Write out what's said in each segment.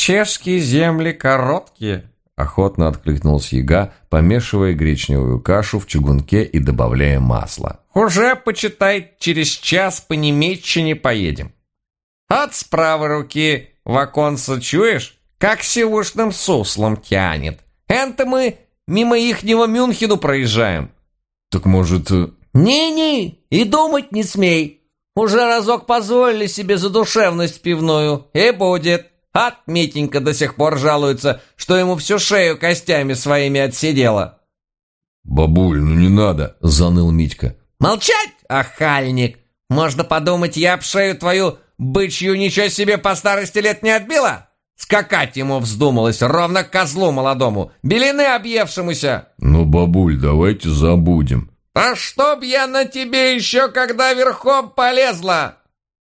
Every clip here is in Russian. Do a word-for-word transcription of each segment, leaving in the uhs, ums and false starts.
чешские земли короткие», — охотно откликнулся Яга, помешивая гречневую кашу в чугунке и добавляя масло. «Уже, почитай, через час по Немеччине поедем. От с правой руки в оконце чуешь, как сивушным суслом тянет. Это мы мимо ихнего Мюнхену проезжаем». «Так, может...» «Не-не, и думать не смей. Уже разок позволили себе задушевность пивную, и будет. От Митенька до сих пор жалуется, что ему всю шею костями своими отсидела». «Бабуль, ну не надо», — заныл Митька. «Молчать, охальник! Можно подумать, я об шею твою бычью ничего себе по старости лет не отбила? Скакать ему вздумалось, ровно козлу молодому, белины объевшемуся». «Ну, бабуль, давайте забудем». «А чтоб я на тебе еще когда верхом полезла!»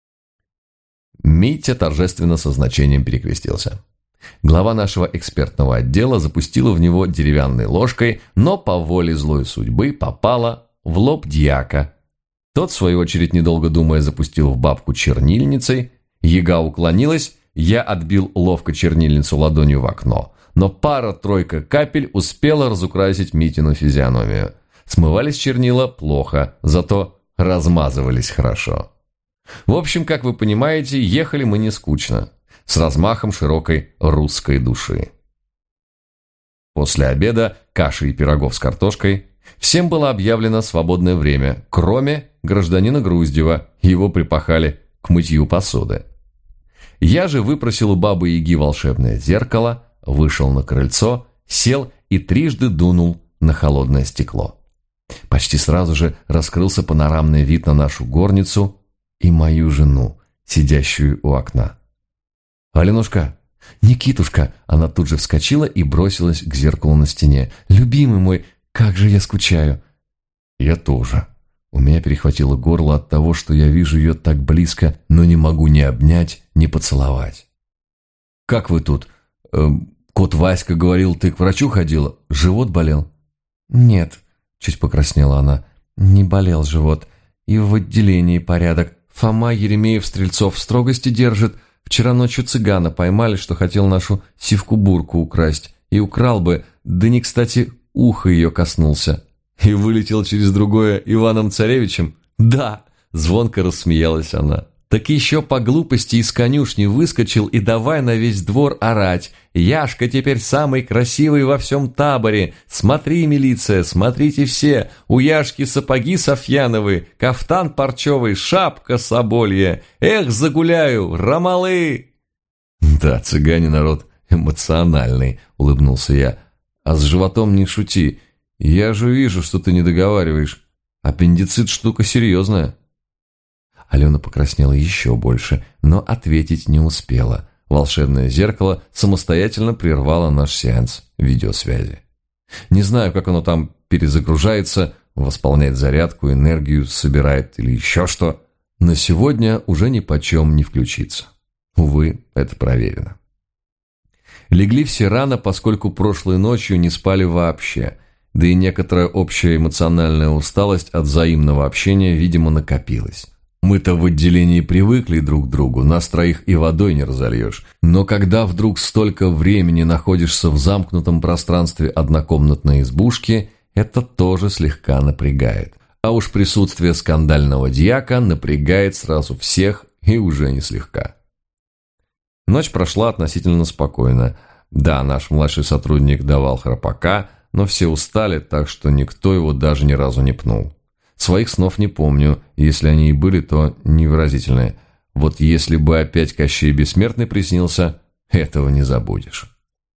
Митя торжественно со значением перекрестился. Глава нашего экспертного отдела запустила в него деревянной ложкой, но по воле злой судьбы попала в лоб дьяка. Тот, в свою очередь, недолго думая, запустил в бабку чернильницей. Яга уклонилась, я отбил ловко чернильницу ладонью в окно, но пара-тройка капель успела разукрасить Митину физиономию. Смывались чернила плохо, зато размазывались хорошо. В общем, как вы понимаете, ехали мы не скучно, с размахом широкой русской души. После обеда, каши и пирогов с картошкой, всем было объявлено свободное время, кроме гражданина Груздева, его припахали к мытью посуды. Я же выпросил у бабы-яги волшебное зеркало, вышел на крыльцо, сел и трижды дунул на холодное стекло. Почти сразу же раскрылся панорамный вид на нашу горницу и мою жену, сидящую у окна. «Аленушка! Никитушка!» Она тут же вскочила и бросилась к зеркалу на стене. «Любимый мой, как же я скучаю!» «Я тоже». У меня перехватило горло от того, что я вижу ее так близко, но не могу ни обнять, ни поцеловать. «Как вы тут? Эм, кот Васька говорил, ты к врачу ходила? Живот болел?» «Нет». Чуть покраснела она. «Не болел живот. И в отделении порядок. Фома Еремеев-Стрельцов в строгости держит. Вчера ночью цыгана поймали, что хотел нашу сивку-бурку украсть. И украл бы, да не кстати ухо ее коснулся. И вылетел через другое Иваном-Царевичем. Да!» Звонко рассмеялась она. «Так еще по глупости из конюшни выскочил и давай на весь двор орать. Яшка теперь самый красивый во всем таборе. Смотри, милиция, смотрите все. У Яшки сапоги софьяновые, кафтан парчевый, шапка соболья. Эх, загуляю, ромалы!» «Да, цыгане народ эмоциональный», — улыбнулся я. «А с животом не шути. Я же вижу, что ты не договариваешь. Аппендицит штука серьезная». Алена покраснела еще больше, но ответить не успела. Волшебное зеркало самостоятельно прервало наш сеанс видеосвязи. Не знаю, как оно там перезагружается, восполняет зарядку, энергию собирает или еще что. Но сегодня уже ни почем не включится. Увы, это проверено. Легли все рано, поскольку прошлой ночью не спали вообще, да и некоторая общая эмоциональная усталость от взаимного общения, видимо, накопилась. Мы-то в отделении привыкли друг к другу, нас троих и водой не разольешь. Но когда вдруг столько времени находишься в замкнутом пространстве однокомнатной избушки, это тоже слегка напрягает. А уж присутствие скандального дьяка напрягает сразу всех и уже не слегка. Ночь прошла относительно спокойно. Да, наш младший сотрудник давал храпака, но все устали, так что никто его даже ни разу не пнул. Своих снов не помню, если они и были, то невыразительные. Вот если бы опять Кощей Бессмертный приснился, этого не забудешь.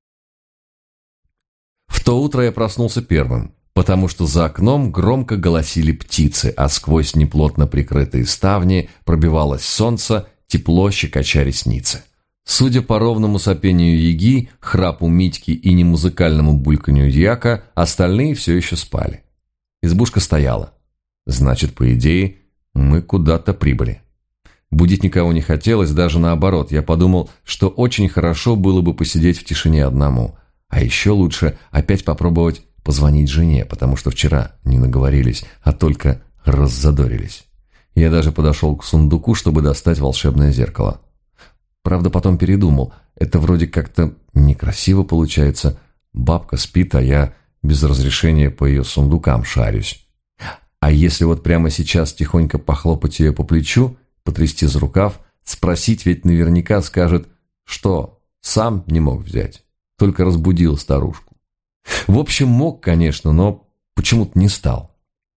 В то утро я проснулся первым, потому что за окном громко голосили птицы, а сквозь неплотно прикрытые ставни пробивалось солнце, тепло щекоча ресницы. Судя по ровному сопению яги, храпу Митьки и немузыкальному бульканью дьяка, остальные все еще спали. Избушка стояла. Значит, по идее, мы куда-то прибыли. Будить никого не хотелось, даже наоборот. Я подумал, что очень хорошо было бы посидеть в тишине одному. А еще лучше опять попробовать позвонить жене, потому что вчера не наговорились, а только раззадорились. Я даже подошел к сундуку, чтобы достать волшебное зеркало. Правда, потом передумал. Это вроде как-то некрасиво получается. Бабка спит, а я без разрешения по ее сундукам шарюсь. А если вот прямо сейчас тихонько похлопать ее по плечу, потрясти за рукав, спросить, ведь наверняка скажет, что сам не мог взять, только разбудил старушку. В общем, мог, конечно, но почему-то не стал.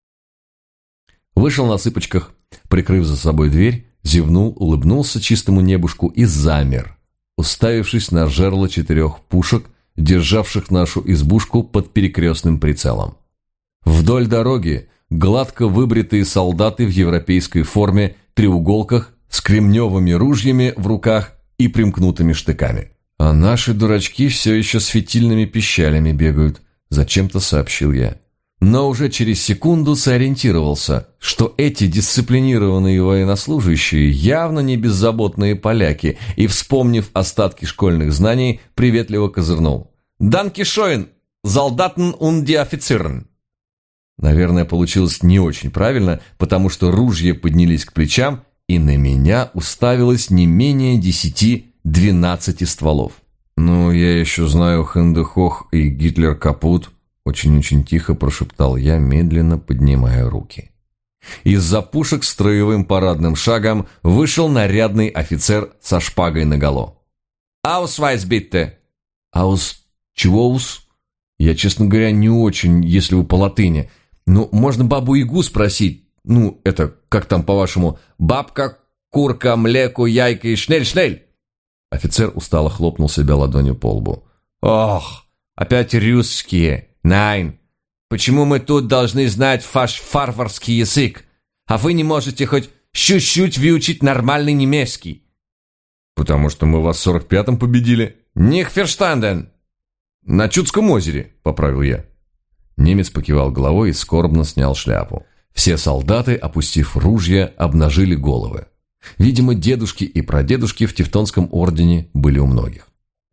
Вышел на цыпочках, прикрыв за собой дверь, зевнул, улыбнулся чистому небушку и замер, уставившись на жерло четырех пушек, державших нашу избушку под перекрестным прицелом. Вдоль дороги гладко выбритые солдаты в европейской форме, треуголках, с кремневыми ружьями в руках и примкнутыми штыками. А наши дурачки все еще с фитильными пищалями бегают, зачем-то сообщил я. Но уже через секунду сориентировался, что эти дисциплинированные военнослужащие явно не беззаботные поляки, и, вспомнив остатки школьных знаний, приветливо козырнул. «Данки шоин, солдатен und die Offizieren». Наверное, получилось не очень правильно, потому что ружья поднялись к плечам, и на меня уставилось не менее десяти-двенадцати стволов. «Ну, я еще знаю Хендехох и Гитлер капут», очень-очень тихо прошептал я, медленно поднимая руки. Из-за пушек строевым парадным шагом вышел нарядный офицер со шпагой наголо. «Аусвайс, битте!» «Аус... чего-ус?» Я, честно говоря, не очень, если вы по латыни. Ну, можно бабу-ягу спросить. Ну, это, как там по-вашему? Бабка, курка, млеко, яйка и шнель-шнель. Офицер устало хлопнул себя ладонью по лбу. «Ох, опять русские. Найн. Почему мы тут должны знать ваш варварский язык, а вы не можете хоть чуть-чуть выучить нормальный немецкий?» «Потому что мы вас в сорок пятом победили». «Них ферштанден». «На Чудском озере», — поправил я. Немец покивал головой и скорбно снял шляпу. Все солдаты, опустив ружья, обнажили головы. Видимо, дедушки и прадедушки в Тевтонском ордене были у многих.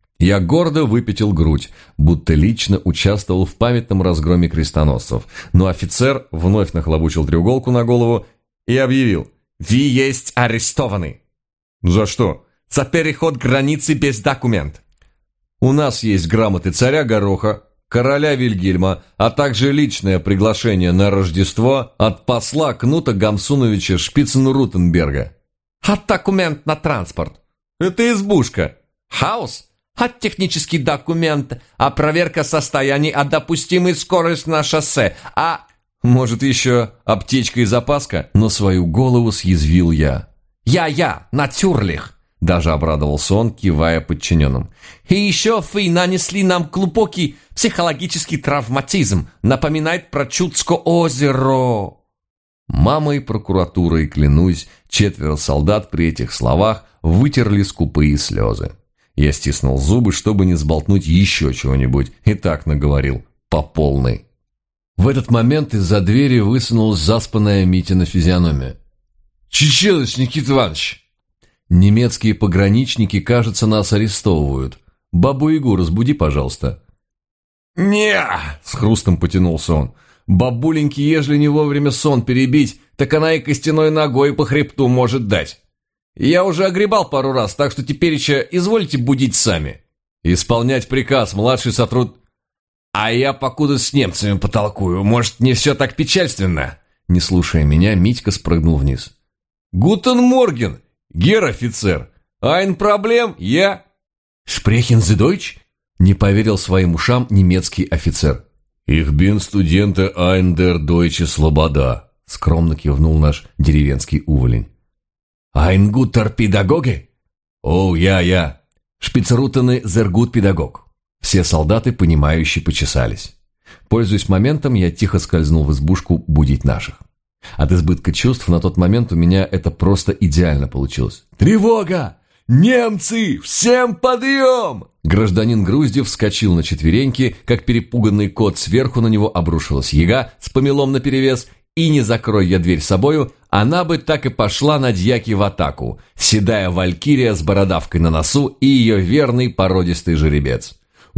Я гордо выпятил грудь, будто лично участвовал в памятном разгроме крестоносцев, но офицер вновь нахлобучил треуголку на голову и объявил: «Вы есть арестованы». «За что?» «За переход границы без документ». «У нас есть грамоты царя Гороха, короля Вильгельма, а также личное приглашение на Рождество от посла Кнута Гамсуновича Шпицен-Рутенберга». «А документ на транспорт?» «Это избушка». «Хаус?» «А технический документ, а проверка состояний, а допустимой скорость на шоссе, а...» «Может, еще аптечка и запаска?» Но свою голову съязвил я. «Я-я, натюрлих!» Даже обрадовался он, кивая подчиненным. «И еще вы нанесли нам глубокий психологический травматизм, напоминает про Чудское озеро». Мамой, прокуратурой, клянусь, четверо солдат при этих словах вытерли скупые слезы. Я стиснул зубы, чтобы не сболтнуть еще чего-нибудь, и так наговорил по полной. В этот момент из-за двери высунулась заспанная Митина физиономия. «Чечилыч, Никита Иванович!» «Немецкие пограничники, кажется, нас арестовывают. Бабу-ягу разбуди, пожалуйста». «Не!» — с хрустом потянулся он. «Бабуленьки, ежели не вовремя сон перебить, так она и костяной ногой по хребту может дать. Я уже огребал пару раз, так что теперь еще извольте будить сами». «Исполнять приказ, младший сотруд...» «А я покуда с немцами потолкую, может, не все так печальственно?» Не слушая меня, Митька спрыгнул вниз. «Гутен морген, гер-офицер! Айн проблем, я...» «Шпрехен зе дойч?» Не поверил своим ушам немецкий офицер. «Их бин студенты айн дер дойче слобода», скромно кивнул наш деревенский уволень. «Айн гутер педагоги?» «О, я, я. Шпицерутены зер гут педагог». Все солдаты, понимающие, почесались. Пользуясь моментом, я тихо скользнул в избушку будить наших. От избытка чувств на тот момент у меня это просто идеально получилось. «Тревога! Немцы! Всем подъем!» Гражданин Груздев вскочил на четвереньки, как перепуганный кот, сверху на него обрушилась яга с помелом наперевес, и не закрой я дверь собою, она бы так и пошла на дьяки в атаку, седая валькирия с бородавкой на носу и ее верный породистый жеребец.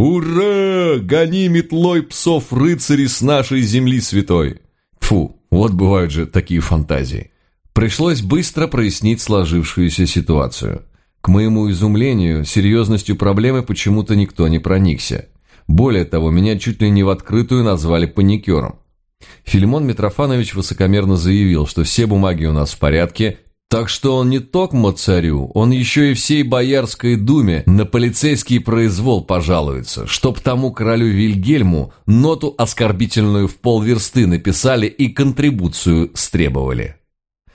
«Ура! Гони метлой псов рыцари с нашей земли святой!» Фу, вот бывают же такие фантазии. Пришлось быстро прояснить сложившуюся ситуацию. К моему изумлению, серьезностью проблемы почему-то никто не проникся. Более того, меня чуть ли не в открытую назвали паникером. Филимон Митрофанович высокомерно заявил, что все бумаги у нас в порядке, так что он не токмо царю, он еще и всей Боярской думе на полицейский произвол пожалуется, чтоб тому королю Вильгельму ноту оскорбительную в полверсты написали и контрибуцию стребовали.